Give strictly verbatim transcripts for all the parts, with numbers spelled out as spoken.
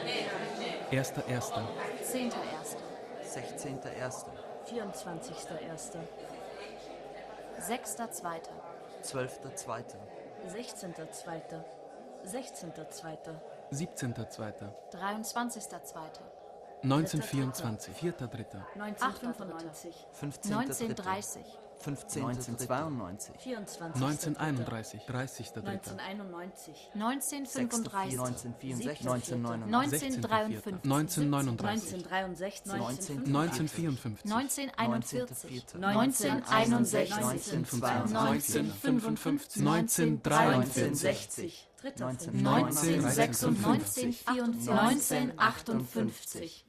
Erster Erster. Zehnter Erster. Sechzehnter Erster. vierundzwanzigster Erster. Sechster Zweiter. Zwölfter Zweiter. sechzehnter Zweiter. sechzehnter Zweiter. Siebzehnter Zweiter. Dreiundzwanzigster Zweiter. neunzehnhundertvierundzwanzig. Vierter Dritter. neunzehnhundertfünfundneunzig. Fünfzehnter neunzehnhundertdreißig. Fünfzehnter neunzehnhundertzweiundneunzig. vierundzwanzigster neunzehnhunderteinunddreißig. dreißigster Dritter. neunzehnhunderteinundneunzig. neunzehnhundertfünfunddreißig. neunzehnhundertvierundsechzig. neunzehnhundertneunundneunzig. neunzehnhundertdreiundfünfzig. neunzehnhundertneununddreißig. neunzehnhundertdreiundsechzig. neunzehnhundertvierundfünfzig. neunzehnhunderteinundvierzig. neunzehnhunderteinundsechzig. neunzehnhundertfünfundneunzig. neunzehnhundertdreiundvierzig. neunzehnhundertsechsundfünfzig. neunzehnhundertachtundfünfzig.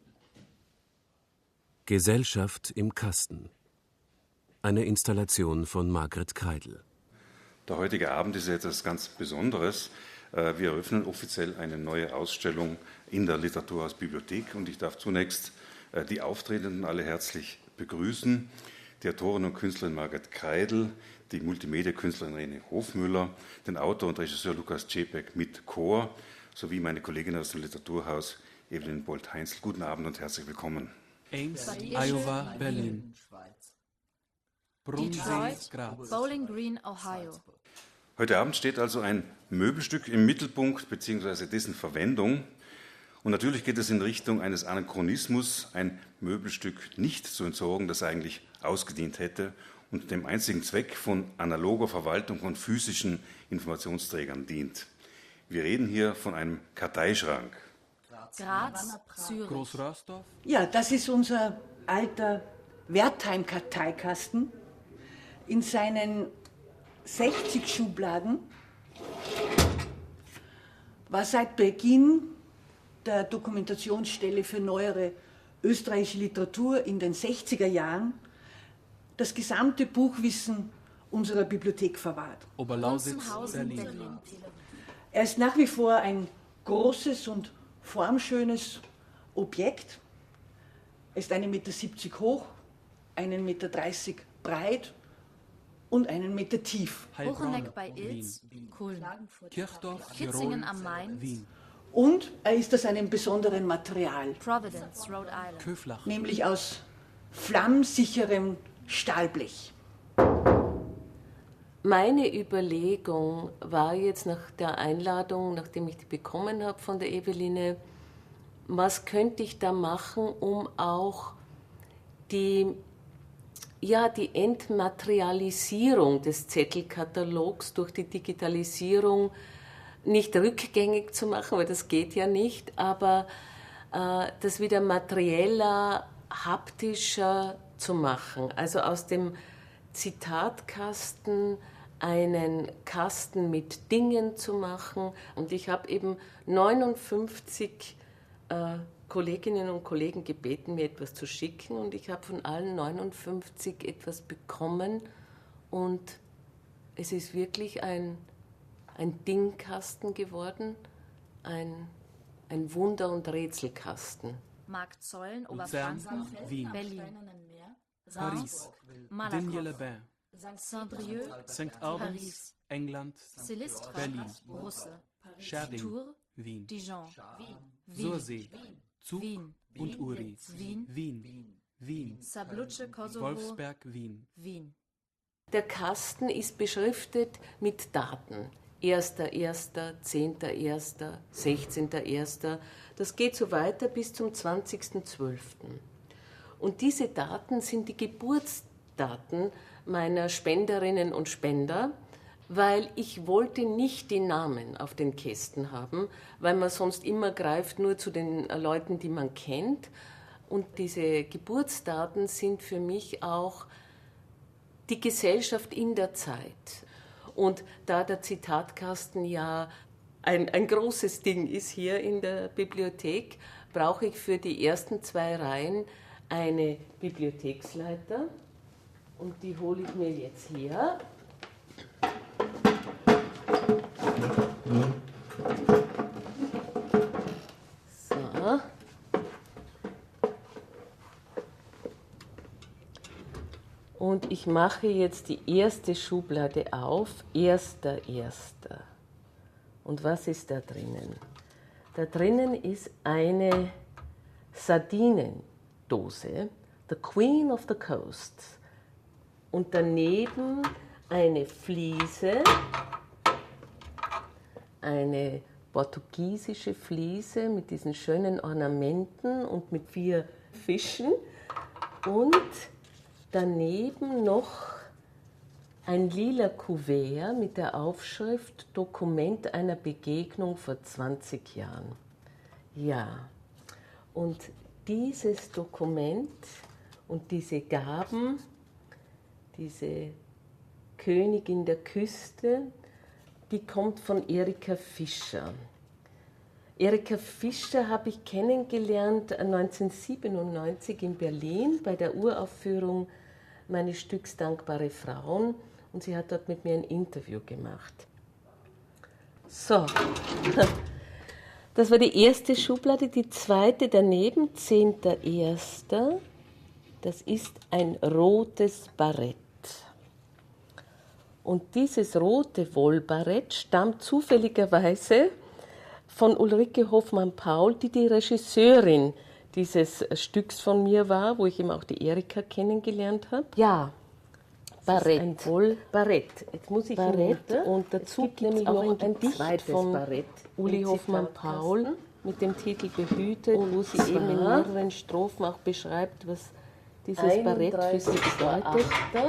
Gesellschaft im Kasten. Eine Installation von Margret Kreidl. Der heutige Abend ist etwas ganz Besonderes. Wir eröffnen offiziell eine neue Ausstellung in der Literaturhausbibliothek und ich darf zunächst die Auftretenden alle herzlich begrüßen. Die Autorin und Künstlerin Margret Kreidl, die Multimedia-Künstlerin Rene Hofmüller, den Autor und Regisseur Lukas Czepek mit Chor, sowie meine Kollegin aus dem Literaturhaus Evelyn Bolt-Heinzl. Guten Abend und herzlich willkommen. Ames, Iowa, Berlin. Detroit, Bowling Green, Ohio. Heute Abend steht also ein Möbelstück im Mittelpunkt bzw. dessen Verwendung. Und natürlich geht es in Richtung eines Anachronismus, ein Möbelstück nicht zu entsorgen, das eigentlich ausgedient hätte und dem einzigen Zweck von analoger Verwaltung von physischen Informationsträgern dient. Wir reden hier von einem Karteischrank. Graz, Zürich. Großröhrsdorf. Ja, das ist unser alter Wertheim-Karteikasten. In seinen sechzig Schubladen war seit Beginn der Dokumentationsstelle für neuere österreichische Literatur in den sechziger Jahren das gesamte Buchwissen unserer Bibliothek verwahrt. Oberlausitz, Gunzenhausen, Berlin. Berlin. Er ist nach wie vor ein großes und formschönes Objekt. Er ist einen Meter siebzig hoch, einen Meter dreißig breit und einen Meter tief. Bucheneck bei Ilz, Kulm. Kirchdorf, Kitzingen Tirol, am Main, Wien. Und er ist aus einem besonderen Material, Providence, Rhode Island. Köflach. nämlich aus flammsicherem Stahlblech. Meine Überlegung war jetzt nach der Einladung, nachdem ich die bekommen habe von der Eveline, was könnte ich da machen, um auch die, ja, die Entmaterialisierung des Zettelkatalogs durch die Digitalisierung nicht rückgängig zu machen, weil das geht ja nicht, aber äh, das wieder materieller, haptischer zu machen. Also aus dem Zitatkasten einen Kasten mit Dingen zu machen. Und ich habe eben neunundfünfzig äh, Kolleginnen und Kollegen gebeten, mir etwas zu schicken. Und ich habe von allen neunundfünfzig etwas bekommen. Und es ist wirklich ein, ein Dingkasten geworden, ein, ein Wunder- und Rätselkasten. Markt Zollen, Luzern, Oberfranken, Wien. Berlin. Paris, Malakoff, Digne-les-Bains, Saint-Brieuc, Sankt Albans, Paris. England, Silistra, Berlin, Brüssel, Scherding, Tours, Wien, Dijon, Wien, Sursee, Zug Wien, und Uri, Wien, Wien, Wien, Sabluce, Kosovo, Wolfsberg, Wien. Wien. Der Kasten ist beschriftet mit Daten. erster erster, zehnter erster, sechzehnter erster Das geht so weiter bis zum zwanzigsten zwölften Und diese Daten sind die Geburtsdaten meiner Spenderinnen und Spender, weil ich wollte nicht die Namen auf den Kästen haben, weil man sonst immer greift nur zu den Leuten, die man kennt. Und diese Geburtsdaten sind für mich auch die Gesellschaft in der Zeit. Und da der Zitatkasten ja ein, ein großes Ding ist hier in der Bibliothek, brauche ich für die ersten zwei Reihen eine Bibliotheksleiter. Und die hole ich mir jetzt her. So. Und ich mache jetzt die erste Schublade auf, erster erster Und was ist da drinnen? Da drinnen ist eine Sardinendose, The Queen of the Coast. Und daneben eine Fliese, eine portugiesische Fliese mit diesen schönen Ornamenten und mit vier Fischen. Und daneben noch ein lila Kuvert mit der Aufschrift Dokument einer Begegnung vor zwanzig Jahren. Ja, und dieses Dokument und diese Gaben, diese Königin der Küste, die kommt von Erika Fischer. Erika Fischer habe ich kennengelernt neunzehnhundertsiebenundneunzig in Berlin bei der Uraufführung meines Stücks Dankbare Frauen, und sie hat dort mit mir ein Interview gemacht. So, das war die erste Schublade. Die zweite daneben, zehnter erster Das ist ein rotes Barett. Und dieses rote Wollbarett stammt zufälligerweise von Ulrike Hofmann-Paul, die die Regisseurin dieses Stücks von mir war, wo ich eben auch die Erika kennengelernt habe. Ja, Barett. Ein Wollbarett. Jetzt muss ich Barett und dazu gibt nämlich auch noch ein Gedicht von Barett Uli Hofmann-Paul mit dem Titel Behütet, und wo sie eben in mehreren Strophen auch beschreibt, was dieses Barett für sie bedeutet.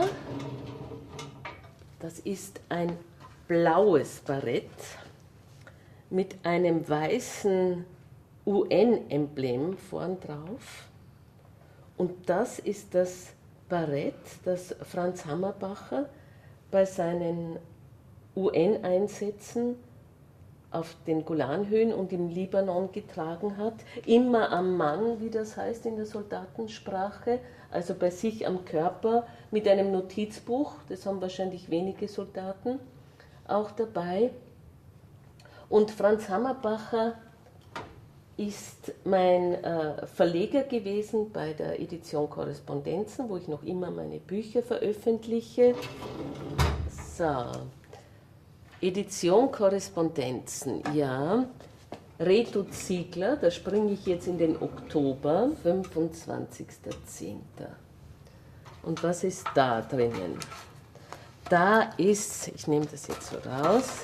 Das ist ein blaues Barett mit einem weißen U N-Emblem vorn drauf. Und das ist das Barett, das Franz Hammerbacher bei seinen U N-Einsätzen auf den Golanhöhen und im Libanon getragen hat. Immer am Mann, wie das heißt in der Soldatensprache, also bei sich am Körper mit einem Notizbuch, das haben wahrscheinlich wenige Soldaten auch dabei. Und Franz Hammerbacher ist mein äh, Verleger gewesen bei der Edition Korrespondenzen, wo ich noch immer meine Bücher veröffentliche. So, Edition Korrespondenzen, ja. Reto Ziegler, da springe ich jetzt in den Oktober, fünfundzwanzigster zehnter Und was ist da drinnen? Da ist, ich nehme das jetzt so raus,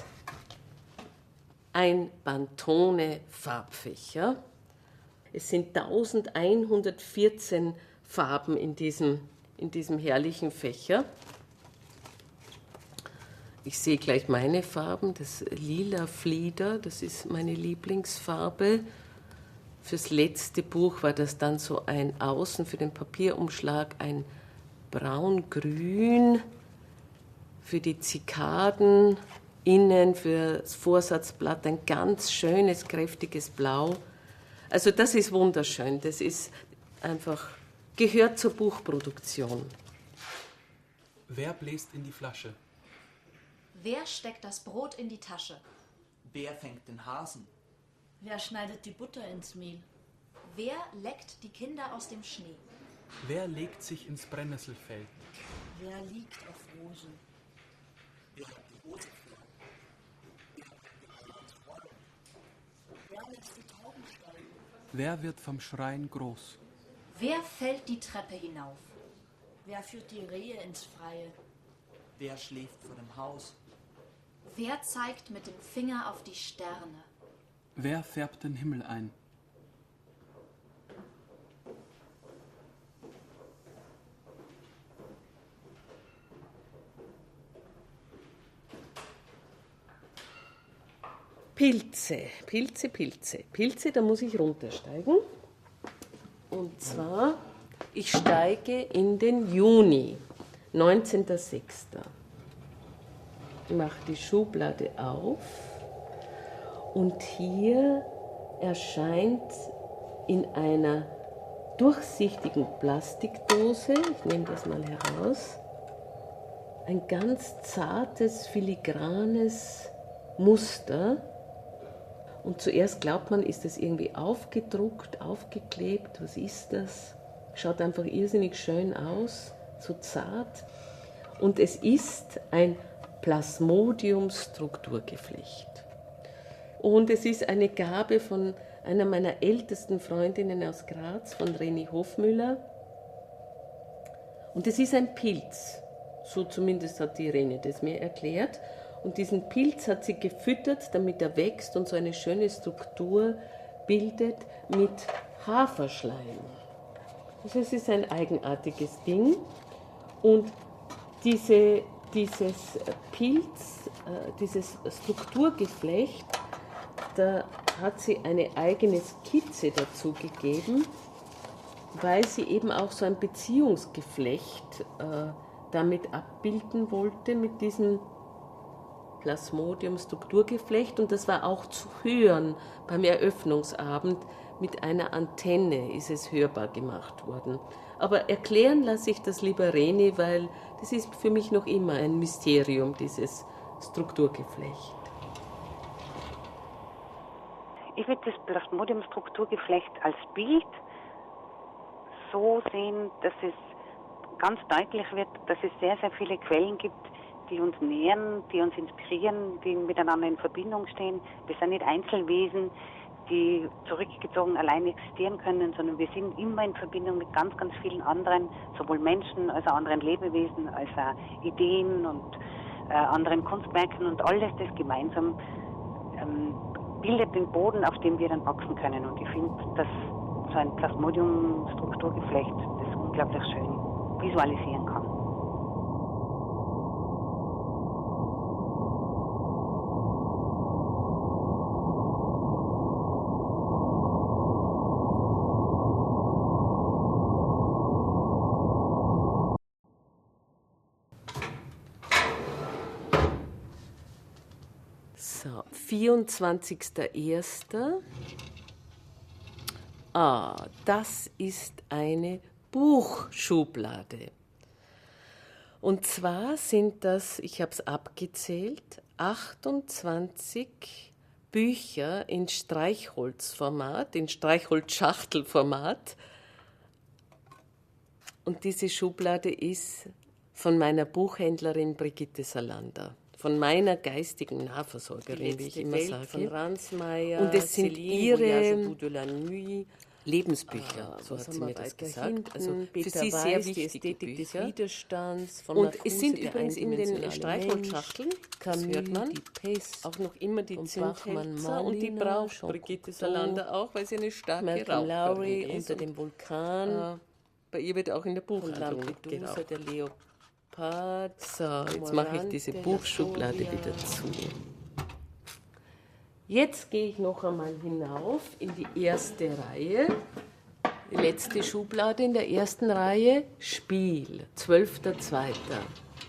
ein Pantone-Farbfächer. Es sind eintausendeinhundertvierzehn Farben in diesem, in diesem herrlichen Fächer. Ich sehe gleich meine Farben, das lila Flieder, das ist meine Lieblingsfarbe. Fürs letzte Buch war das dann so ein Außen für den Papierumschlag, ein braun-grün, für die Zikaden, innen für das Vorsatzblatt ein ganz schönes, kräftiges Blau. Also das ist wunderschön, das ist einfach, gehört zur Buchproduktion. Wer bläst in die Flasche? Wer steckt das Brot in die Tasche? Wer fängt den Hasen? Wer schneidet die Butter ins Mehl? Wer leckt die Kinder aus dem Schnee? Wer legt sich ins Brennnesselfeld? Wer liegt auf Rosen? Wer hat die Hose vor? Wer lässt die Tauben steigen? Wer wird vom Schreien groß? Wer fällt die Treppe hinauf? Wer führt die Rehe ins Freie? Wer schläft vor dem Haus? Wer zeigt mit dem Finger auf die Sterne? Wer färbt den Himmel ein? Pilze, Pilze, Pilze. Pilze, da muss ich runtersteigen. Und zwar, ich steige in den Juni, neunzehnter sechster Ich mache die Schublade auf und hier erscheint in einer durchsichtigen Plastikdose, ich nehme das mal heraus, ein ganz zartes, filigranes Muster. Und zuerst glaubt man, ist das irgendwie aufgedruckt, aufgeklebt, was ist das? Schaut einfach irrsinnig schön aus, so zart. Und es ist ein Plasmodium-Strukturgeflecht. Und es ist eine Gabe von einer meiner ältesten Freundinnen aus Graz, von Reni Hofmüller. Und es ist ein Pilz. So zumindest hat die Reni das mir erklärt. Und diesen Pilz hat sie gefüttert, damit er wächst und so eine schöne Struktur bildet mit Haferschleim. Also es ist ein eigenartiges Ding. Und diese, dieses Pilz, dieses Strukturgeflecht, da hat sie eine eigene Skizze dazu gegeben, weil sie eben auch so ein Beziehungsgeflecht äh, damit abbilden wollte, mit diesem Plasmodium-Strukturgeflecht. Und das war auch zu hören beim Eröffnungsabend. Mit einer Antenne ist es hörbar gemacht worden. Aber erklären lasse ich das lieber Reni, weil das ist für mich noch immer ein Mysterium, dieses Strukturgeflecht. Ich würde das Plasmodium-Strukturgeflecht als Bild so sehen, dass es ganz deutlich wird, dass es sehr, sehr viele Quellen gibt, die uns nähren, die uns inspirieren, die miteinander in Verbindung stehen. Wir sind nicht Einzelwesen, die zurückgezogen allein existieren können, sondern wir sind immer in Verbindung mit ganz, ganz vielen anderen, sowohl Menschen als auch anderen Lebewesen, als auch Ideen und äh, anderen Kunstwerken, und alles das gemeinsam ähm, bildet den Boden, auf dem wir dann wachsen können. Und ich finde, dass so ein Plasmodium-Strukturgeflecht das unglaublich schön visualisieren kann. So, vierundzwanzigster erster Ah, das ist eine Buchschublade. Und zwar sind das, ich habe es abgezählt, achtundzwanzig Bücher in Streichholzformat, in Streichholzschachtelformat. Und diese Schublade ist von meiner Buchhändlerin Brigitte Salander, von meiner geistigen Nahversorgerin, wie ich immer Welt sage. von Ransmayr, Und es sind Céline ihre Voyage au bout de la nuit, Lebensbücher, Ah, so was hat haben sie wir mir das weiter gesagt. hinten? Also für Peter sie sehr Weiß, die wichtige Ästhetik des Bücher. Widerstands von Und Marcuse, es sind der übrigens in den eindimensionale Streichholzschachteln, Mensch, das Camus, hört man, die Pest, auch noch immer die und Bachmann, Zündhölzer, und die Malina, braucht Jean Brigitte Cocteau, Salander auch, weil sie eine starke Malcolm Raucherin Lowry, ist. Unter Und, dem Vulkan, äh, bei ihr wird auch in der von Buchhandlung Lampedusa, geraucht. der Leopard, So, jetzt mache ich diese Morante, Buchschublade La wieder Folia. zu. Jetzt gehe ich noch einmal hinauf in die erste Reihe. Die letzte Schublade in der ersten Reihe, Spiel, zwölfter zweiter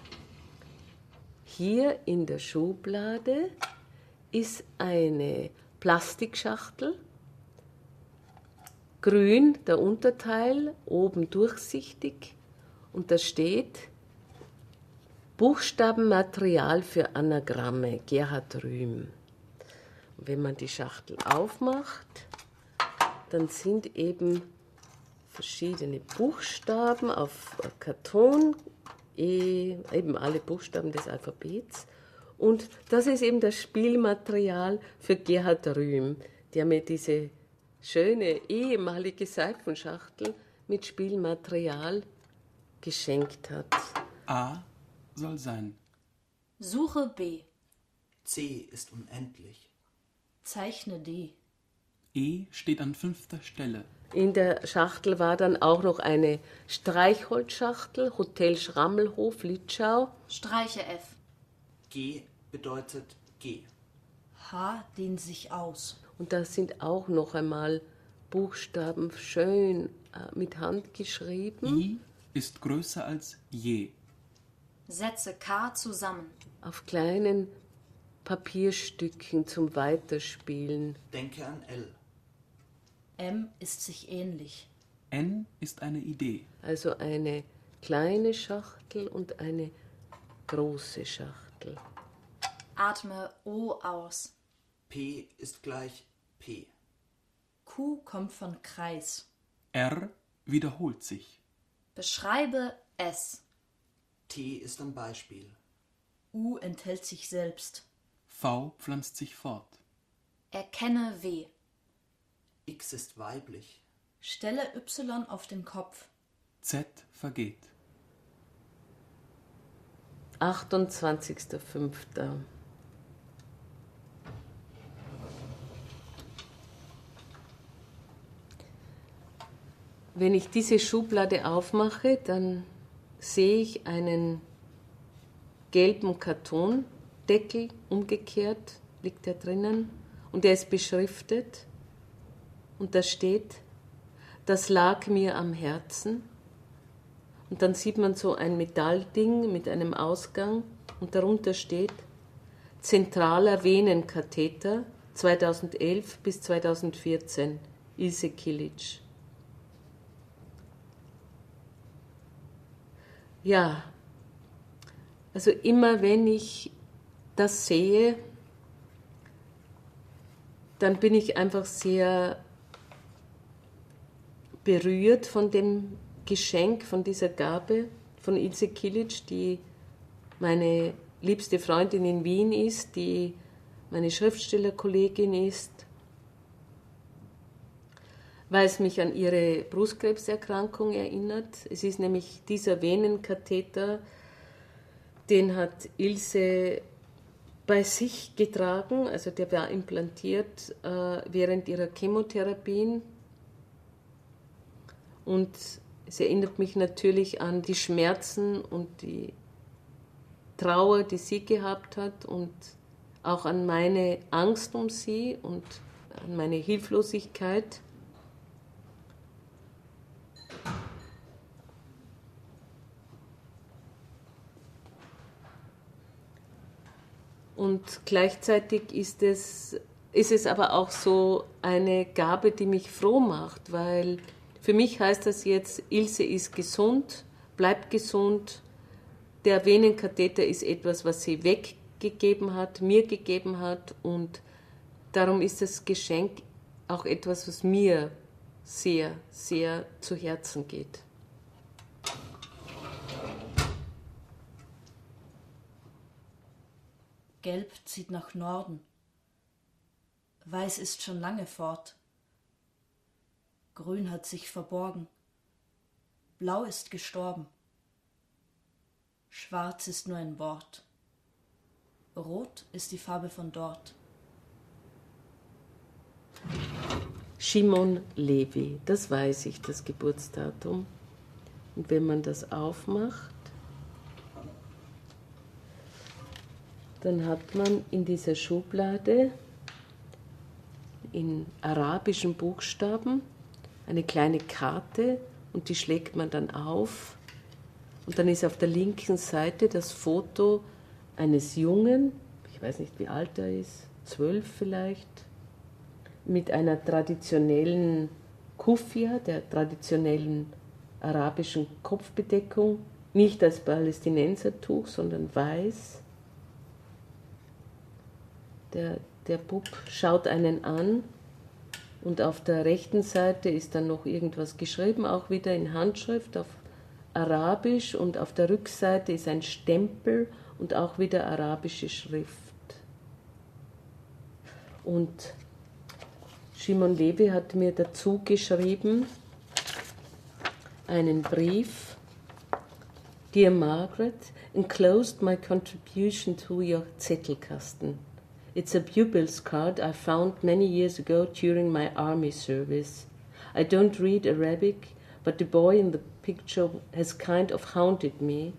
Hier in der Schublade ist eine Plastikschachtel, grün der Unterteil, oben durchsichtig, und da steht Buchstabenmaterial für Anagramme, Gerhard Rühm. Und wenn man die Schachtel aufmacht, dann sind eben verschiedene Buchstaben auf Karton, eben alle Buchstaben des Alphabets. Und das ist eben das Spielmaterial für Gerhard Rühm, der mir diese schöne ehemalige Seifenschachtel mit Spielmaterial geschenkt hat. A soll sein. Suche B. C ist unendlich. Zeichne D. E steht an fünfter Stelle. In der Schachtel war dann auch noch eine Streichholzschachtel, Hotel Schrammelhof, Litschau. Streiche F. G bedeutet G. H dehnt sich aus. Und da sind auch noch einmal Buchstaben schön äh, mit Hand geschrieben. I ist größer als je. Setze K zusammen. Auf kleinen Papierstücken zum Weiterspielen. Denke an L. M ist sich ähnlich. N ist eine Idee. Also eine kleine Schachtel und eine große Schachtel. Atme O aus. P ist gleich P. Q kommt von Kreis. R wiederholt sich. Beschreibe S. T ist ein Beispiel. U enthält sich selbst. V pflanzt sich fort. Erkenne W. X ist weiblich. Stelle Y auf den Kopf. Z vergeht. achtundzwanzigster fünfter Wenn ich diese Schublade aufmache, dann sehe ich einen gelben Kartondeckel, umgekehrt liegt er drinnen, und der ist beschriftet und da steht: Das lag mir am Herzen. Und dann sieht man so ein Metallding mit einem Ausgang und darunter steht: Zentraler Venenkatheter zweitausendelf bis zweitausendvierzehn, Ilse Kilic. Ja, also immer wenn ich das sehe, dann bin ich einfach sehr berührt von dem Geschenk, von dieser Gabe von Ilse Kilic, die meine liebste Freundin in Wien ist, die meine Schriftstellerkollegin ist, weil es mich an ihre Brustkrebserkrankung erinnert. Es ist nämlich dieser Venenkatheter, den hat Ilse bei sich getragen, also der war implantiert äh, während ihrer Chemotherapien. Und es erinnert mich natürlich an die Schmerzen und die Trauer, die sie gehabt hat, und auch an meine Angst um sie und an meine Hilflosigkeit. Und gleichzeitig ist es, ist es aber auch so eine Gabe, die mich froh macht, weil für mich heißt das jetzt, Ilse ist gesund, bleibt gesund. Der Venenkatheter ist etwas, was sie weggegeben hat, mir gegeben hat, und darum ist das Geschenk auch etwas, was mir sehr, sehr zu Herzen geht. Gelb zieht nach Norden. Weiß ist schon lange fort. Grün hat sich verborgen. Blau ist gestorben. Schwarz ist nur ein Wort. Rot ist die Farbe von dort. Shimon Levi, das weiß ich, das Geburtsdatum. Und wenn man das aufmacht, dann hat man in dieser Schublade in arabischen Buchstaben eine kleine Karte, und die schlägt man dann auf. Und dann ist auf der linken Seite das Foto eines Jungen, ich weiß nicht, wie alt er ist, zwölf vielleicht, mit einer traditionellen Kufia, der traditionellen arabischen Kopfbedeckung, nicht als Palästinensertuch, sondern weiß. Der, der Bub schaut einen an, und auf der rechten Seite ist dann noch irgendwas geschrieben, auch wieder in Handschrift auf Arabisch, und auf der Rückseite ist ein Stempel und auch wieder arabische Schrift. Und Shimon Levi hat mir dazu geschrieben einen Brief: Dear Margaret, enclosed my contribution to your Zettelkasten. It's a pupil's card I found many years ago during my army service. I don't read Arabic, but the boy in the picture has kind of haunted me.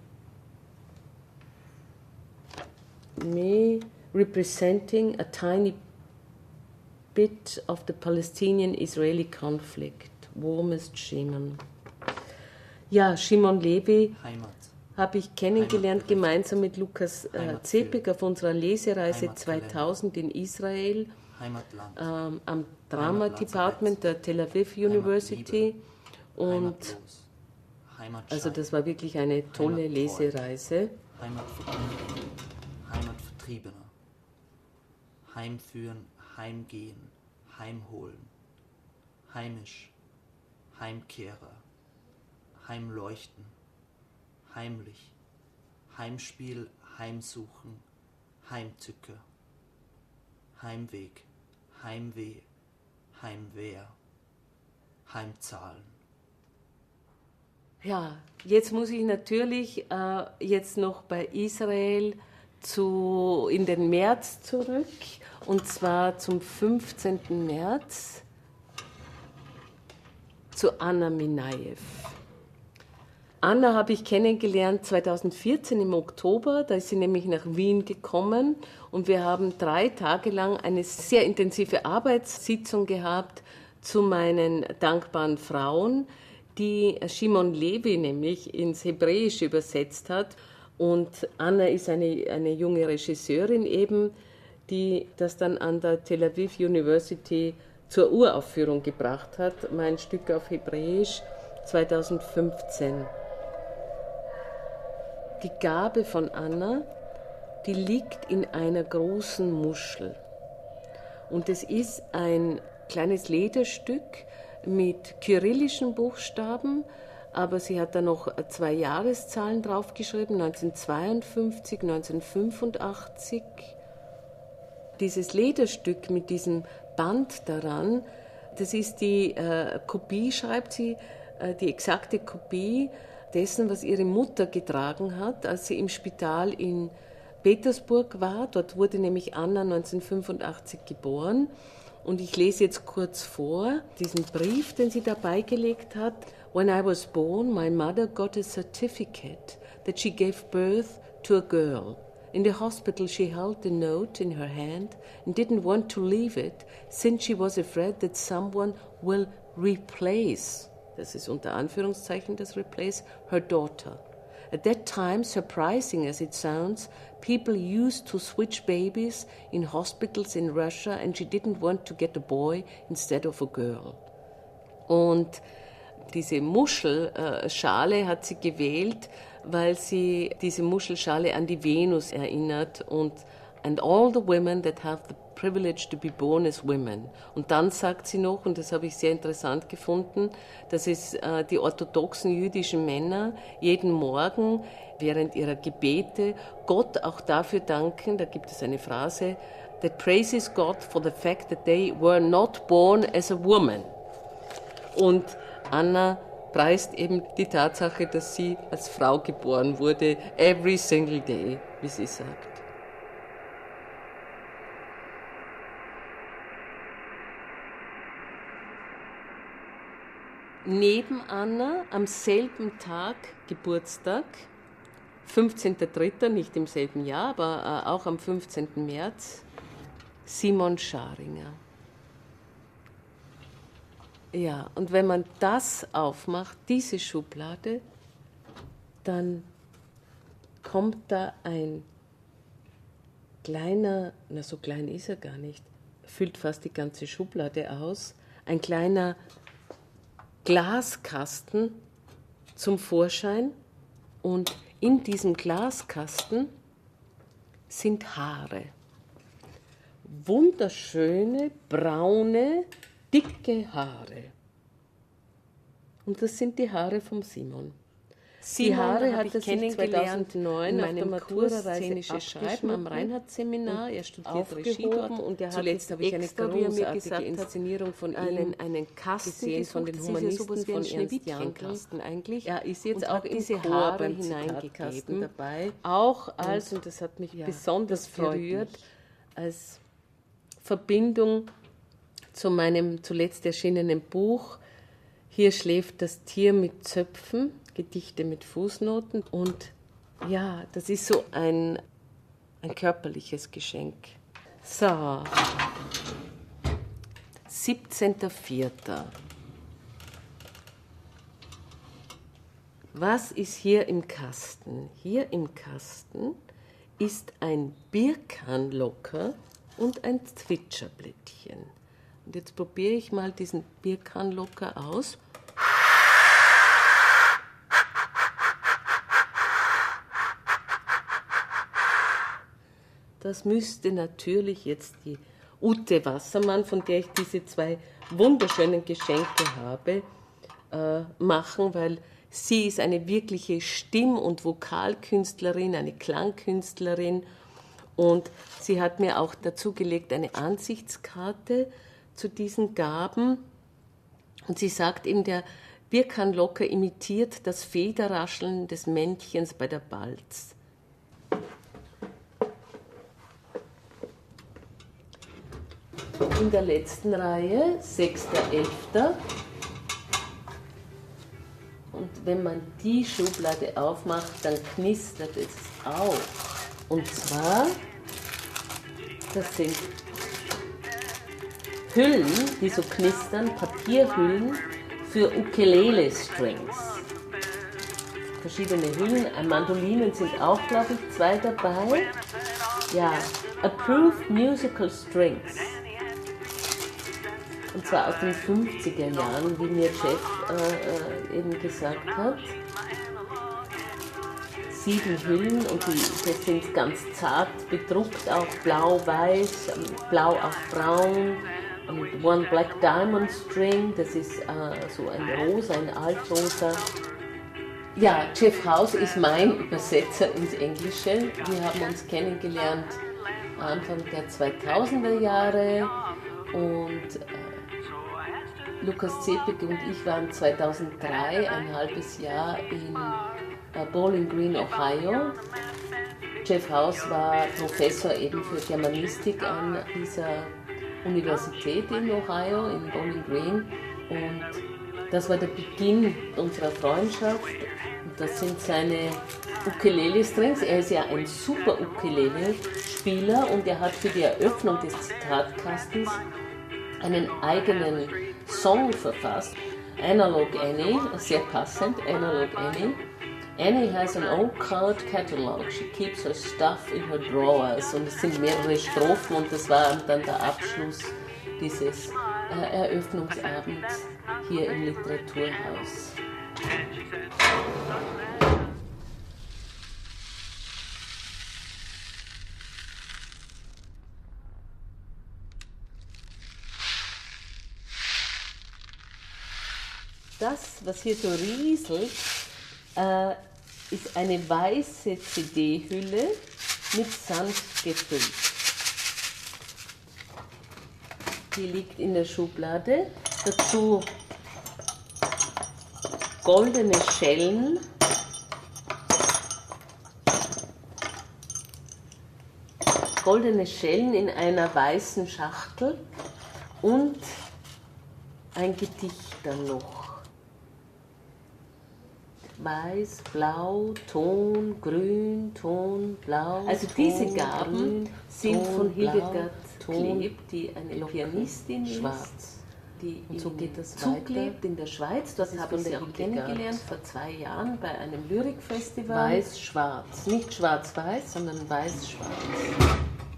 Me representing a tiny bit of the Palestinian-Israeli conflict. Warmest Shimon. Ja, Shimon Levi habe ich kennengelernt, gemeinsam mit Lukas äh, Zepek auf unserer Lesereise zweitausend in Israel, ähm, am Drama Department der Tel Aviv University. Und also das war wirklich eine tolle Lesereise. Heimatvertriebener. Heimführen, heimgehen, heimholen. Heimisch, Heimkehrer. Heimleuchten. Heimlich, Heimspiel, Heimsuchen, Heimtücke, Heimweg, Heimweh, Heimwehr, Heimzahlen. Ja, jetzt muss ich natürlich äh, jetzt noch bei Israel zu, in den März zurück, und zwar zum fünfzehnten März zu Anna Minajew. Anna habe ich kennengelernt zweitausendvierzehn im Oktober, da ist sie nämlich nach Wien gekommen und wir haben drei Tage lang eine sehr intensive Arbeitssitzung gehabt zu meinen dankbaren Frauen, die Shimon Levi nämlich ins Hebräische übersetzt hat. Und Anna ist eine, eine junge Regisseurin eben, die das dann an der Tel Aviv University zur Uraufführung gebracht hat, mein Stück auf Hebräisch zweitausendfünfzehn. Die Gabe von Anna, die liegt in einer großen Muschel. Und es ist ein kleines Lederstück mit kyrillischen Buchstaben, aber sie hat da noch zwei Jahreszahlen draufgeschrieben, neunzehnhundertzweiundfünfzig, neunzehnhundertfünfundachtzig. Dieses Lederstück mit diesem Band daran, das ist die äh, Kopie, schreibt sie, äh, die exakte Kopie dessen, was ihre Mutter getragen hat, als sie im Spital in Petersburg war. Dort wurde nämlich Anna neunzehnhundertfünfundachtzig geboren. Und ich lese jetzt kurz vor, diesen Brief, den sie da beigelegt hat. When I was born, my mother got a certificate that she gave birth to a girl. In the hospital she held the note in her hand and didn't want to leave it, since she was afraid that someone will replace, das ist unter Anführungszeichen das replace, her daughter. At that time, surprising as it sounds, people used to switch babies in hospitals in Russia and she didn't want to get a boy instead of a girl. Und diese Muschelschale hat sie gewählt, weil sie diese Muschelschale an die Venus erinnert und and all the women that have the privilege to be born as women. Und dann sagt sie noch, und das habe ich sehr interessant gefunden, dass es äh, die orthodoxen jüdischen Männer jeden Morgen während ihrer Gebete Gott auch dafür danken, da gibt es eine Phrase, that praises God for the fact that they were not born as a woman. Und Anna preist eben die Tatsache, dass sie als Frau geboren wurde, every single day, wie sie sagt. Neben Anna am selben Tag Geburtstag, fünfzehnten dritten, nicht im selben Jahr, aber auch am fünfzehnten März, Simon Scharinger. Ja, und wenn man das aufmacht, diese Schublade, dann kommt da ein kleiner, na so klein ist er gar nicht, füllt fast die ganze Schublade aus, ein kleiner Glaskasten zum Vorschein und in diesem Glaskasten sind Haare. Wunderschöne, braune, dicke Haare. Und das sind die Haare vom Simon. Die Haare hat er sich zweitausendneun auf der Matura szenische Schreiben am Reinhardt-Seminar. Er studiert Regie dort. Und er zuletzt habe ich eine großartige Inszenierung von ihm einen Kasten gesehen von den Humanisten von Ernst Jandl. Eigentlich. Er ist jetzt auch in diese Haare hineingegeben dabei. Auch als, und das hat mich ja, besonders berührt, als Verbindung zu meinem zuletzt erschienenen Buch Hier schläft das Tier mit Zöpfen, Gedichte mit Fußnoten. Und ja, das ist so ein, ein körperliches Geschenk. So, siebzehnten vierten Was ist hier im Kasten? Hier im Kasten ist ein Birkanlocker und ein Zwitscherblättchen. Und jetzt probiere ich mal diesen Birkanlocker aus. Das müsste natürlich jetzt die Ute Wassermann, von der ich diese zwei wunderschönen Geschenke habe, äh, machen, weil sie ist eine wirkliche Stimm- und Vokalkünstlerin, eine Klangkünstlerin. Und sie hat mir auch dazugelegt eine Ansichtskarte zu diesen Gaben. Und sie sagt, in der Birkanlocke imitiert das Federrascheln des Männchens bei der Balz. In der letzten Reihe, sechster elfter Und wenn man die Schublade aufmacht, dann knistert es auch. Und zwar, das sind Hüllen, die so knistern, Papierhüllen für Ukulele-Strings. Verschiedene Hüllen, Mandolinen sind auch, glaube ich, zwei dabei. Ja, Approved Musical Strings. Und zwar aus den fünfziger Jahren, wie mir Jeff äh, eben gesagt hat. Sieben Hüllen und die, das sind ganz zart bedruckt, auch blau-weiß, blau auf braun. Und One Black Diamond String, das ist äh, so ein rosa, ein altrosa. Ja, Jeff House ist mein Übersetzer ins Englische. Wir haben uns kennengelernt Anfang der zweitausender Jahre und äh, Lukas Zepek und ich waren zweitausenddrei ein halbes Jahr in äh, Bowling Green, Ohio. Jeff House war Professor eben für Germanistik an dieser Universität in Ohio, in Bowling Green. Und das war der Beginn unserer Freundschaft. Und das sind seine Ukulele-Strings. Er ist ja ein super Ukulele-Spieler und er hat für die Eröffnung des Zitatkastens einen eigenen Song verfasst. Analog Annie, sehr passend, Analog Annie. Annie has an old card catalog. She keeps her stuff in her drawers. Und es sind mehrere Strophen und das war dann der Abschluss dieses äh, Eröffnungsabends hier im Literaturhaus. Das, was hier so rieselt, äh, ist eine weiße C D-Hülle mit Sand gefüllt. Die liegt in der Schublade. Dazu goldene Schellen, goldene Schellen in einer weißen Schachtel und ein Gedicht dann noch. Weiß, Blau, Ton, Grün, Ton, Blau. Also diese Ton, Gaben Grün, sind Ton, von Hildegard Kleb, die eine Pianistin ist, schwarz. Die und so geht das weiter in der Schweiz. Dort habe ich sie auch kennengelernt vor zwei Jahren bei einem Lyrikfestival. Weiß-Schwarz, nicht Schwarz-Weiß, sondern Weiß-Schwarz.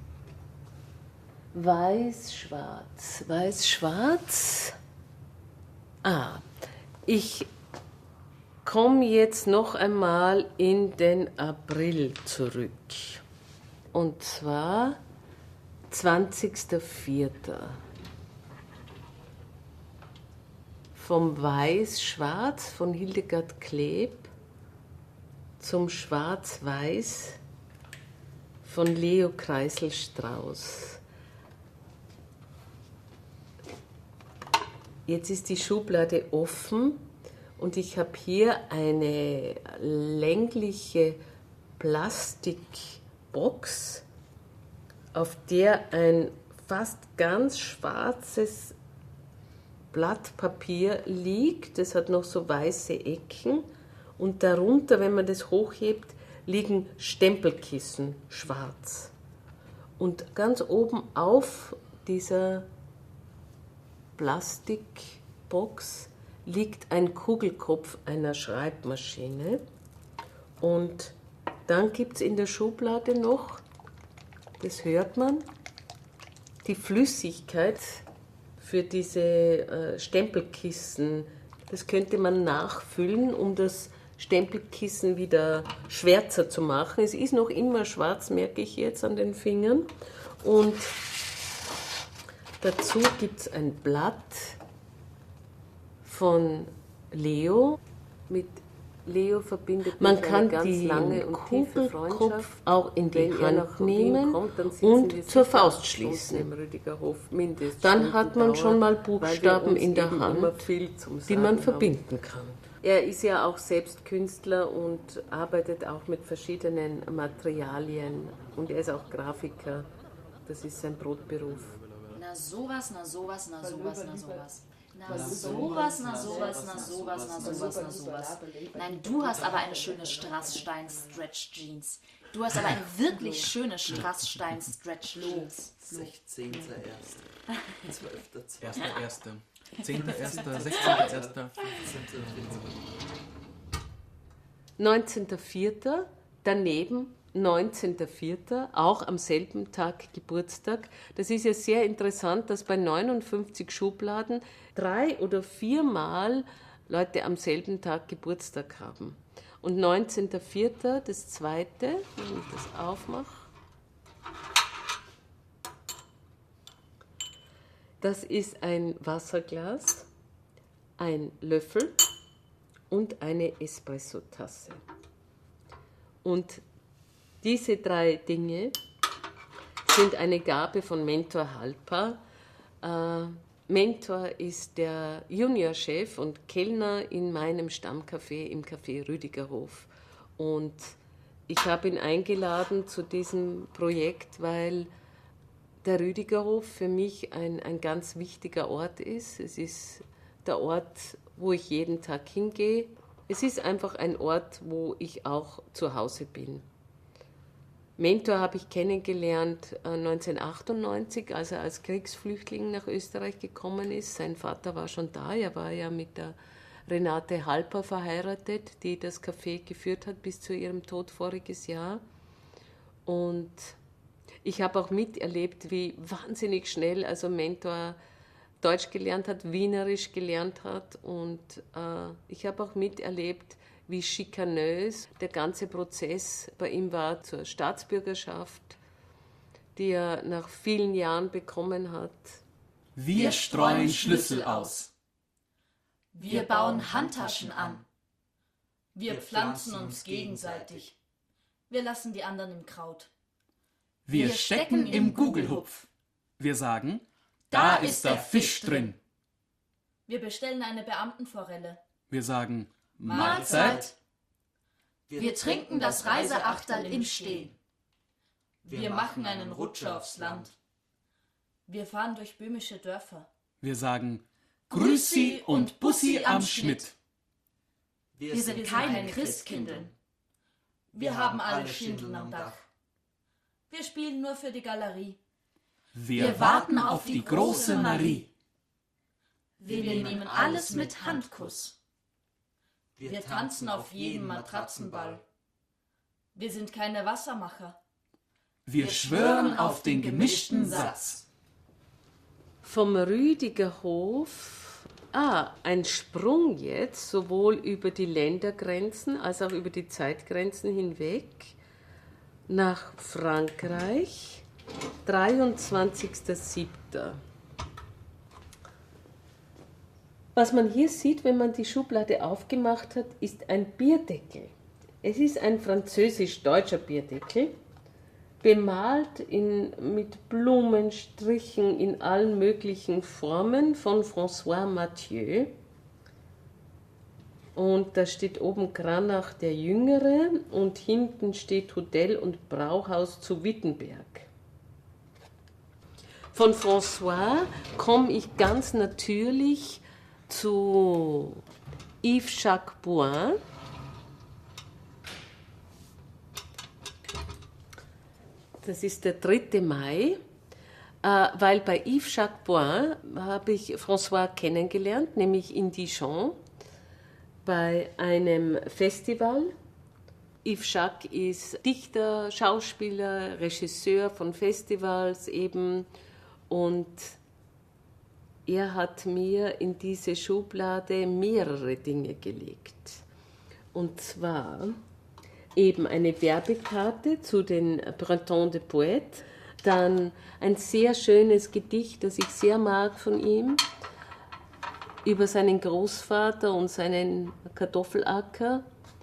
Weiß-Schwarz, Weiß-Schwarz. Ah, ich komme jetzt noch einmal in den April zurück. Und zwar zwanzigster vierter Vom Weiß-Schwarz von Hildegard Kleb zum Schwarz-Weiß von Leo Kreisel-Strauß. Jetzt ist die Schublade offen. Und ich habe hier eine längliche Plastikbox, auf der ein fast ganz schwarzes Blatt Papier liegt. Das hat noch so weiße Ecken. Und darunter, wenn man das hochhebt, liegen Stempelkissen, schwarz. Und ganz oben auf dieser Plastikbox liegt ein Kugelkopf einer Schreibmaschine und dann gibt es in der Schublade noch, das hört man, die Flüssigkeit für diese äh, Stempelkissen. Das könnte man nachfüllen, um das Stempelkissen wieder schwärzer zu machen. Es ist noch immer schwarz, merke ich jetzt an den Fingern. Und dazu gibt es ein Blatt von Leo mit Leo verbindet Man mich kann eine ganz die lange und tiefe Kugelkopf Freundschaft. auch in die Wenn er Hand nach Wien nehmen kommt, dann sitzen und wir zur sicher Faust acht schließen. Stunden im Rüdigerhof, mindestens Dann hat man schon mal Stunden dauert, Buchstaben weil wir uns in der eben Hand, immer viel zum die Sagen man haben. verbinden kann. Er ist ja auch selbst Künstler und arbeitet auch mit verschiedenen Materialien und er ist auch Grafiker. Das ist sein Brotberuf. Na sowas, na sowas, na sowas, na sowas. Na sowas, na sowas, na sowas, na sowas, na sowas. Nein, du hast aber eine schöne Strassstein-Stretch-Jeans. Du hast aber eine wirklich schöne Strassstein-Stretch-Jeans. sechzehnter erster zwölfter zweiter Erster, Erster. Zehnter, Erster, Sechzehnter, Erster. neunzehnter vierter daneben neunzehnter vierter auch am selben Tag Geburtstag. Das ist ja sehr interessant, dass bei neunundfünfzig Schubladen drei oder viermal Leute am selben Tag Geburtstag haben. Und neunzehnter vierter das zweite, wenn ich das aufmache, das ist ein Wasserglas, ein Löffel und eine Espresso-Tasse. Und diese drei Dinge sind eine Gabe von Mentor Halper. Äh, Mentor ist der Juniorchef und Kellner in meinem Stammcafé im Café Rüdigerhof. Und ich habe ihn eingeladen zu diesem Projekt, weil der Rüdigerhof für mich ein, ein ganz wichtiger Ort ist. Es ist der Ort, wo ich jeden Tag hingehe. Es ist einfach ein Ort, wo ich auch zu Hause bin. Mentor habe ich kennengelernt neunzehnhundertachtundneunzig, als er als Kriegsflüchtling nach Österreich gekommen ist. Sein Vater war schon da, er war ja mit der Renate Halper verheiratet, die das Café geführt hat bis zu ihrem Tod voriges Jahr. Und ich habe auch miterlebt, wie wahnsinnig schnell also Mentor Deutsch gelernt hat, Wienerisch gelernt hat. Und äh, ich habe auch miterlebt, wie schikanös der ganze Prozess bei ihm war zur Staatsbürgerschaft, die er nach vielen Jahren bekommen hat. Wir streuen Schlüssel aus. Wir bauen Handtaschen an. Wir pflanzen uns gegenseitig. Wir lassen die anderen im Kraut. Wir stecken im Gugelhupf. Wir sagen, da ist der Fisch drin. Wir bestellen eine Beamtenforelle. Wir sagen, Mahlzeit. Wir trinken das Reiseachterl im Stehen. Wir machen einen Rutscher aufs Land. Wir fahren durch böhmische Dörfer. Wir sagen, Grüßi und Bussi am Schnitt. Wir sind keine Christkindeln. Wir haben alle Schindeln am Dach. Wir spielen nur für die Galerie. Wir warten auf die große Marie. Wir nehmen alles mit Handkuss. Wir tanzen auf jedem Matratzenball. Wir sind keine Wassermacher. Wir schwören auf den gemischten Satz. Vom Rüdigerhof, ah, ein Sprung jetzt, sowohl über die Ländergrenzen als auch über die Zeitgrenzen hinweg, nach Frankreich, dreiundzwanzigster siebter Was man hier sieht, wenn man die Schublade aufgemacht hat, ist ein Bierdeckel. Es ist ein französisch-deutscher Bierdeckel, bemalt in, mit Blumenstrichen in allen möglichen Formen von François Mathieu. Und da steht oben Cranach der Jüngere und hinten steht Hotel und Brauhaus zu Wittenberg. Von François komme ich ganz natürlich zu Yves-Jacques Bouin. Das ist der dritte Mai, weil bei Yves-Jacques Bouin habe ich François kennengelernt, nämlich in Dijon, bei einem Festival. Yves-Jacques ist Dichter, Schauspieler, Regisseur von Festivals eben und er hat mir in diese Schublade mehrere Dinge gelegt. Und zwar eben eine Werbekarte zu den Printemps de Poète, dann ein sehr schönes Gedicht, das ich sehr mag von ihm, über seinen Großvater und seinen Kartoffelacker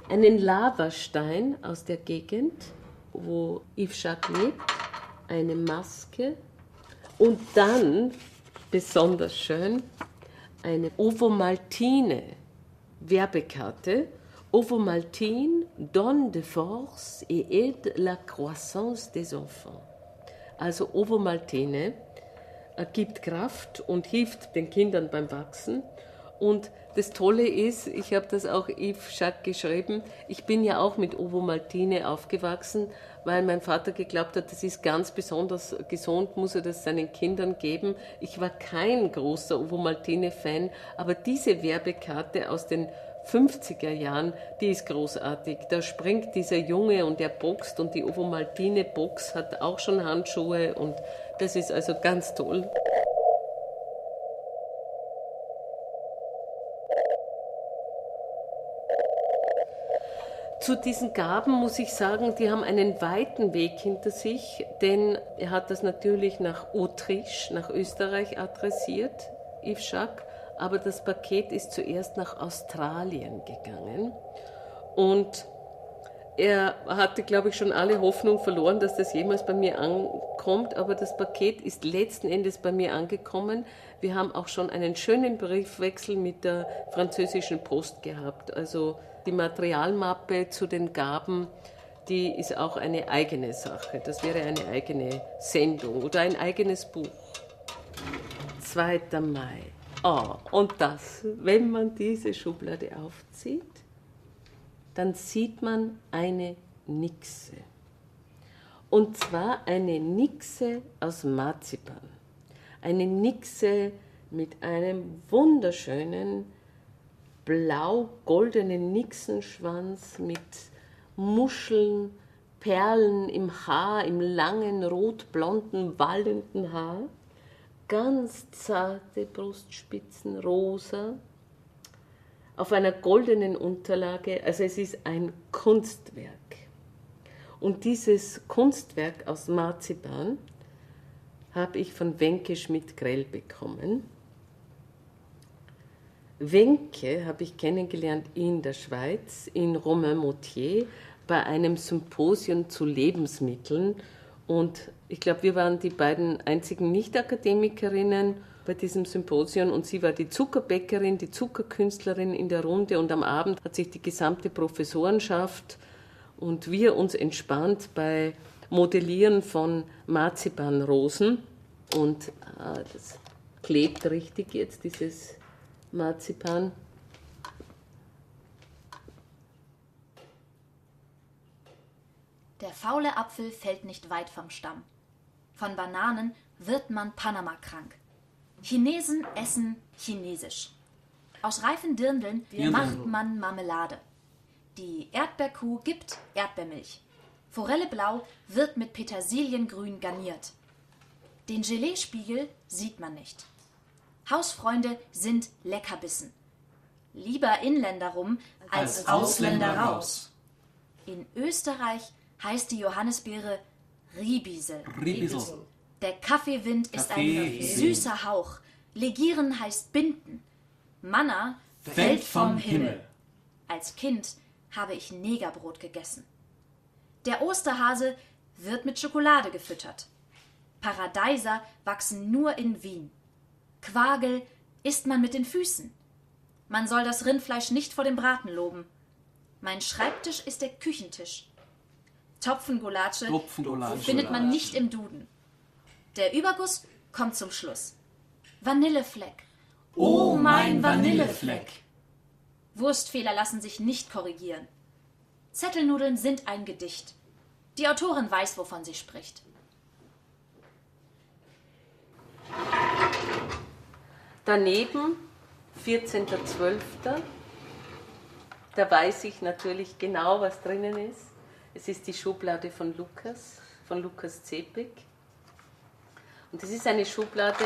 einen Lavastein aus der Gegend, wo Yves Jacques lebt, eine Maske und dann, besonders schön, eine Ovomaltine Werbekarte. Ovomaltine donne de force et aide la croissance des enfants. Also Ovomaltine gibt Kraft und hilft den Kindern beim Wachsen. Und das Tolle ist, ich habe das auch Yves Jacques geschrieben, ich bin ja auch mit Ovomaltine aufgewachsen, weil mein Vater geglaubt hat, das ist ganz besonders gesund, muss er das seinen Kindern geben. Ich war kein großer Ovomaltine-Fan, aber diese Werbekarte aus den fünfziger Jahren, die ist großartig. Da springt dieser Junge und er boxt und die Ovomaltine-Box hat auch schon Handschuhe und das ist also ganz toll. Zu diesen Gaben muss ich sagen, die haben einen weiten Weg hinter sich, denn er hat das natürlich nach Autriche, nach Österreich adressiert, Yves Jacques, aber das Paket ist zuerst nach Australien gegangen und er hatte, glaube ich, schon alle Hoffnung verloren, dass das jemals bei mir ankommt, aber das Paket ist letzten Endes bei mir angekommen. Wir haben auch schon einen schönen Briefwechsel mit der französischen Post gehabt, also die Materialmappe zu den Gaben, die ist auch eine eigene Sache. Das wäre eine eigene Sendung oder ein eigenes Buch. zweiter Mai. Oh, und das, wenn man diese Schublade aufzieht, dann sieht man eine Nixe. Und zwar eine Nixe aus Marzipan. Eine Nixe mit einem wunderschönen blau-goldenen Nixenschwanz mit Muscheln, Perlen im Haar, im langen, rot-blonden, wallenden Haar, ganz zarte Brustspitzen, rosa, auf einer goldenen Unterlage, also es ist ein Kunstwerk. Und dieses Kunstwerk aus Marzipan habe ich von Wenke Schmidt-Grell bekommen. Wenke habe ich kennengelernt in der Schweiz, in Romainmôtier, bei einem Symposium zu Lebensmitteln. Und ich glaube, wir waren die beiden einzigen Nicht-Akademikerinnen bei diesem Symposium und sie war die Zuckerbäckerin, die Zuckerkünstlerin in der Runde und am Abend hat sich die gesamte Professorenschaft und wir uns entspannt bei Modellieren von Marzipanrosen und ah, das klebt richtig jetzt, dieses Marzipan. Der faule Apfel fällt nicht weit vom Stamm. Von Bananen wird man Panama krank. Chinesen essen Chinesisch. Aus reifen Dirndeln macht man Marmelade. Die Erdbeerkuh gibt Erdbeermilch. Forelle blau wird mit Petersiliengrün garniert. Den Gelee-Spiegel sieht man nicht. Hausfreunde sind Leckerbissen. Lieber Inländer rum als, als Ausländer raus. In Österreich heißt die Johannisbeere Ribisel. Ribisel. Der Kaffeewind ist Kaffee. ein süßer Hauch. Legieren heißt binden. Manna fällt, fällt vom Himmel. Himmel. Als Kind habe ich Negerbrot gegessen. Der Osterhase wird mit Schokolade gefüttert. Paradeiser wachsen nur in Wien. Quagel isst man mit den Füßen. Man soll das Rindfleisch nicht vor dem Braten loben. Mein Schreibtisch ist der Küchentisch. Topfengulatsche findet man nicht im Duden. Der Überguss kommt zum Schluss. Vanillefleck. Oh, mein Vanillefleck. Wurstfehler lassen sich nicht korrigieren. Zettelnudeln sind ein Gedicht. Die Autorin weiß, wovon sie spricht. Daneben, vierzehnter zwölfter Da weiß ich natürlich genau, was drinnen ist. Es ist die Schublade von Lukas, von Lukas Zepek. Und das ist eine Schublade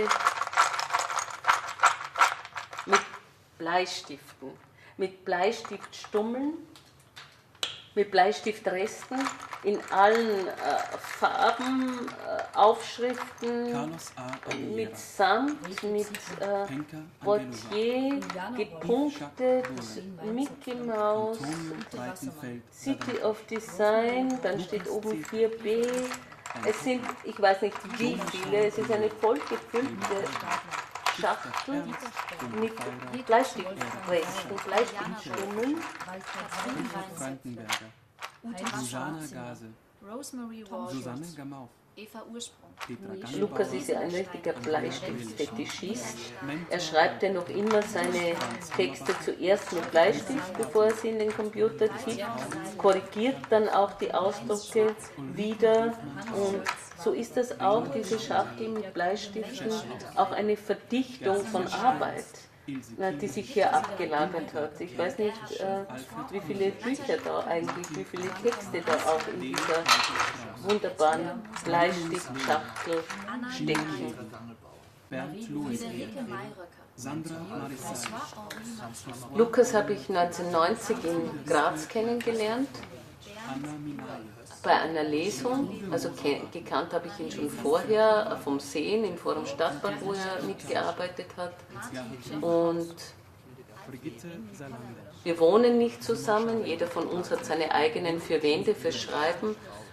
mit Bleistiften, mit Bleistiftstummeln mit Bleistiftresten in allen äh, Farben, äh, Aufschriften, Carlos A. Aguilera. mit Samt, mit äh, Henker Portier, gepunktet, Mickey Mouse, Antonio Breitenfeld. City of Design, dann steht oben vier b. Es sind, ich weiß nicht wie viele, es ist eine vollgefüllte Schachtel mit Bleistiftresten, Bleistiftstummeln. Frankenberger. Ute Susanna Schwarzenegger, Gase. Rosemary Susanne Walsh, Gamauf. Eva Ursprung, Petra Lukas Gangebauer. ist ja ein richtiger Bleistiftfetischist. Er schreibt ja noch immer seine Texte zuerst mit Bleistift, bevor er sie in den Computer tippt, korrigiert dann auch die Ausdrucke wieder und so ist das auch, diese Schachtel mit Bleistiften, auch eine Verdichtung von Arbeit, die sich hier abgelagert hat. Ich weiß nicht, äh, wie viele Bücher da eigentlich, wie viele Texte da auch in dieser wunderbaren Bleistiftschachtel stecken. Bernd Louis. Friederike Mayröcker, Sandra Marissal. François-Henri Maxwell, Lukas habe ich neunzehnhundertneunzig in Graz kennengelernt, Anna Minari. bei einer Lesung. Also gekannt habe ich ihn schon vorher vom Sehen im Forum Stadtbad, wo er mitgearbeitet hat. Und Brigitte Salander. wir wohnen nicht zusammen, jeder von uns hat seine eigenen vier Wände fürs Schreiben.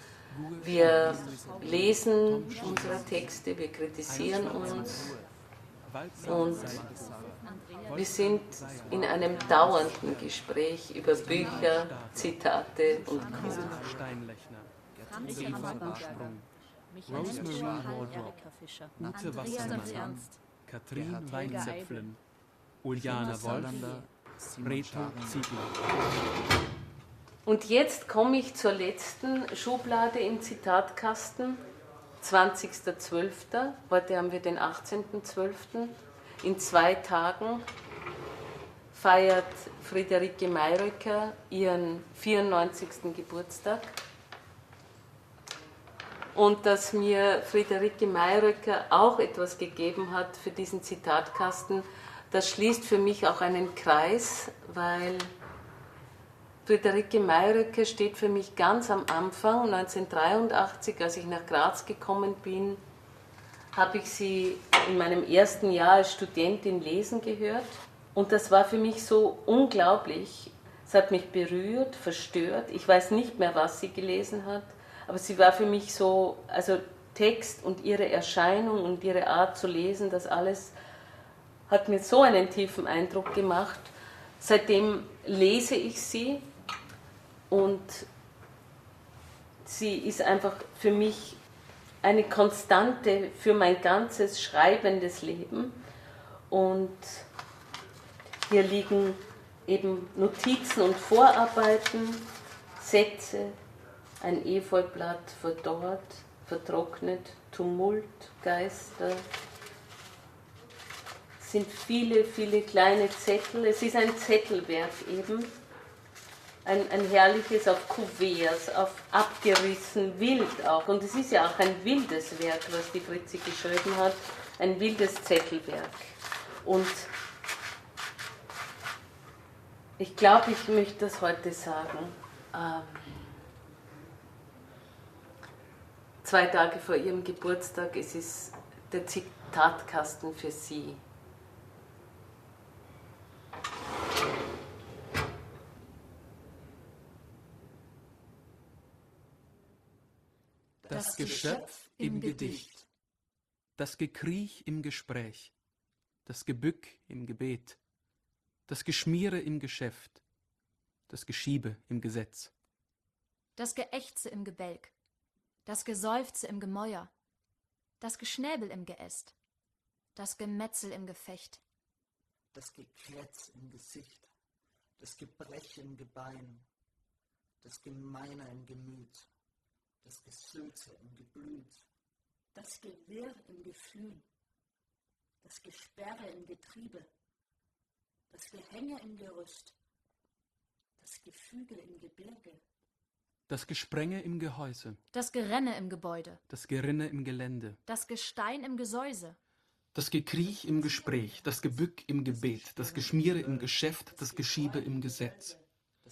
Wir lesen unsere Texte, wir kritisieren uns und wir sind in einem dauernden Gespräch über Bücher, Zitate und Co. Steinlechner. Eva Ursprung. Rosemary Waldrop. Ute Wassermann. Katrin Weinzäpflen. Uliana Wolf. Reto Ziegler. Und jetzt komme ich zur letzten Schublade im Zitatkasten, zwanzigster zwölfter Heute haben wir den achtzehnten zwölften In zwei Tagen feiert Friederike Mayröcker ihren vierundneunzigsten Geburtstag. Und dass mir Friederike Mayröcker auch etwas gegeben hat für diesen Zitatkasten, das schließt für mich auch einen Kreis, weil Friederike Mayröcker steht für mich ganz am Anfang, neunzehnhundertdreiundachtzig, als ich nach Graz gekommen bin, habe ich sie in meinem ersten Jahr als Studentin lesen gehört. Und das war für mich so unglaublich. Es hat mich berührt, verstört. Ich weiß nicht mehr, was sie gelesen hat, aber sie war für mich so, also Text und ihre Erscheinung und ihre Art zu lesen, das alles hat mir so einen tiefen Eindruck gemacht. Seitdem lese ich sie und sie ist einfach für mich eine Konstante für mein ganzes schreibendes Leben. Und hier liegen eben Notizen und Vorarbeiten, Sätze, ein Efeublatt verdorrt, vertrocknet, Tumult, Geister. Es sind viele, viele kleine Zettel. Es ist ein Zettelwerk eben. Ein, ein herrliches auf Kuverts, auf abgerissen, wild auch. Und es ist ja auch ein wildes Werk, was die Fritzi geschrieben hat. Ein wildes Zettelwerk. Und ich glaube, ich möchte das heute sagen. Ähm, zwei Tage vor ihrem Geburtstag, es ist der Zitatkasten für sie. Das Geschöpf im Gedicht, das Gekriech im Gespräch, das Gebück im Gebet, das Geschmiere im Geschäft, das Geschiebe im Gesetz. Das Geächze im Gebälk, das Geseufze im Gemäuer, das Geschnäbel im Geäst, das Gemetzel im Gefecht, das Gekrätz im Gesicht, das Gebrech im Gebein, das Gemeine im Gemüt, das Gesülze im Geblüt, das Gewirr im Gefühl, das Gesperre im Getriebe, das Gehänge im Gerüst, das Gefüge im Gebirge, Das Gesprenge im Gehäuse, das Gerenne im Gebäude, das Gerinne im Gelände, das Gestein im Gesäuse, das Gekriech im Gespräch, das Gebück im Gebet, das Geschmiere im Geschäft, das Geschiebe im Gesetz.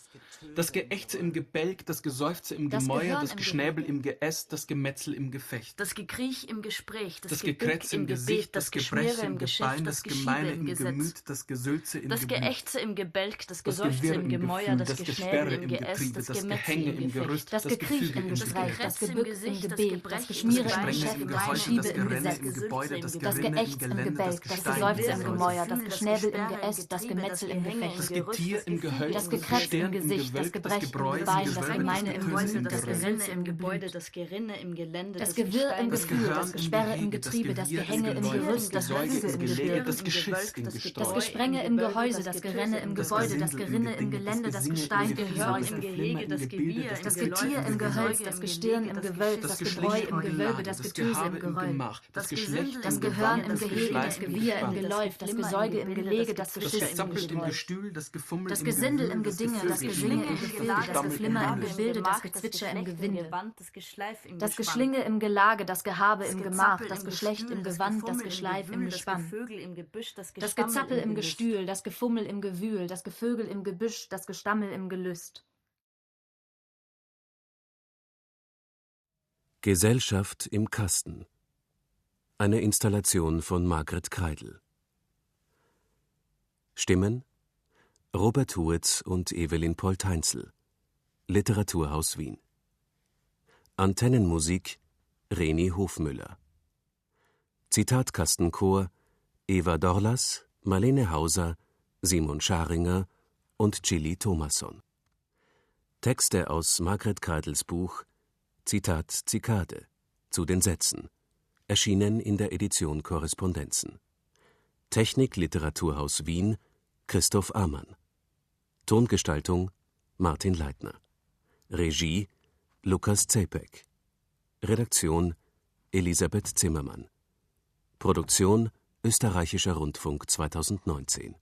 Das Geächze im Gebälk, das Geseufze im Das Gemäuer, Gehirn das im Geschnäbel im Geäst, das Gemetzel im Gefecht. Das Gekriech im Gespräch, das, Das Gebück Gekrätz im im Gesicht, Gebet, das das Geschmiere Gebreche im im Geschäft, Gebein, das das Geschiebe Gemeine im im Gesetz, Gemüt, das Gesülze im das Geblüt. Geächze im Gebälk, das Das Geseufze Gewirr im im Gemäuer, Gefühl, das das Geschnäbel Gesperre im im Geäst, Getriebe, das das Gemetzel Gehänge im im Gefecht, Gerüst, Das das Gekriech Gefüge im im Gespräch, Gestecke. das Gebück im Gesicht, das Gebet, Gebreche das im Geschmiere im Gebein, Gesprenge Geschäft, im das Gehäuse, Geschiebe das im Gerenne Gesetz, im Gebäude, das das Gerinne im Geächz im Gelände, das Gebälk, das Gestein Geseufze im im Gesäuse. Gemäuer, das Geschnäbel im Geäst, das Gemetzel im Gefecht, Das Getier im Gehölz, das das Gekrätz Gestirn im Gesicht, das Gewölk, das Gebrechen im Gebräu im Gebein, das Gewölbe, Gemeine im Getöse Gemüt, das Gerüst. Gesülze im Gebäude, Geblüt, das Gerinne im Gelände, das das Gewirr im Gestein, Gefühl, Gehirn das im Gesperre im Gehege, das Getriebe, das Gewirr im Gehänge im Geläuf, Gerüst, das Gesäuge Gefüge im im Gelege, Gestirn, das Geschiss im das Gesträuch. Gesprenge im Gehäuse, das Gerenne im Das Gebäude, das Gesindel im Gerinne im Gedinge, Gelände, das Gesinge im Gestein im Gefühl, Gesäuse, das Geflimmer im Gebilde, das Getier im Gehölz, das Gestirn im Gewölk, das Gebräu im Gewölbe, das Getöse im Geröll, das Geschlecht das im Gehörn Gewand, im Gehege, das Geschleif im Gewirr im Gespann. Geläuf, das Gesäuge im Gelege, das Das Geschiss im Gezappelt im Gesträuch, Gestühl, das Gefummel das im Gesindel Gewühl, im Gedinge, das Gevögel Gesinge im Gesch- Gefilde, das Stammel im Geflimmer im Gebilde. Gebilde, das Gezwitscher im Gewinde, das Geschleif im das Gespann. Geschlinge im Gelage, das Gehabe Das im Gezappel Gemach, im das Geschlecht Gestühl, im das Gewand, das Gefummel im Geschleif im Gewühl, das Gespann, Gevögel im Gebüsch, das das Gestammel Gezappel im im Gelüst. Gestühl, das Gefummel im Gewühl, das Gevögel im Gebüsch, das Gestammel im Gelüst. Gesellschaft im Kasten. Eine Installation von Margret Kreidl. Stimmen: Robert Huetz und Evelyn Polt-Heinzel. Literaturhaus Wien. Antennenmusik: Reni Hofmüller. Zitatkastenchor: Eva Dorlas, Marlene Hauser, Simon Scharinger und Gilly Thomasson. Texte aus Margret Kreidls Buch Zitat Zikade zu den Sätzen, erschienen in der Edition Korrespondenzen. Technik Literaturhaus Wien, Christoph Amann. Tongestaltung Martin Leitner. Regie Lukas Czepek. Redaktion Elisabeth Zimmermann. Produktion Österreichischer Rundfunk zweitausendneunzehn.